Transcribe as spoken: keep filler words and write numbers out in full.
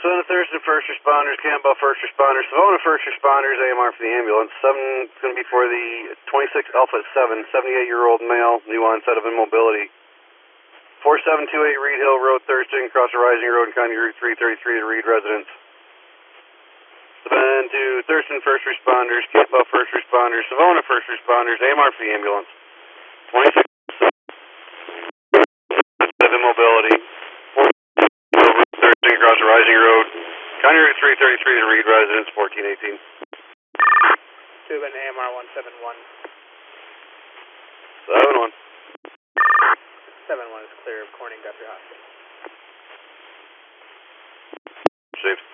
Son of Thurston first responders, Campbell first responders, Savona first responders, A M R for the ambulance. Seven is going to be for the twenty-six Alpha seven, seventy-eight-year-old male, new onset of immobility. four seven two eight Reed Hill Road, Thurston, across the Rising Road and County Route three thirty-three to Reed residence. Seven to Thurston first responders, Campbell first responders, Savona first responders, A M R for the ambulance. twenty-six of immobility. Thurston, across the Rising Road, County Route three thirty-three to Reed residence, fourteen eighteen. Tubin, A M R one seven one. seven one. seven one is clear of Corning Guthrie Hospital. Safe.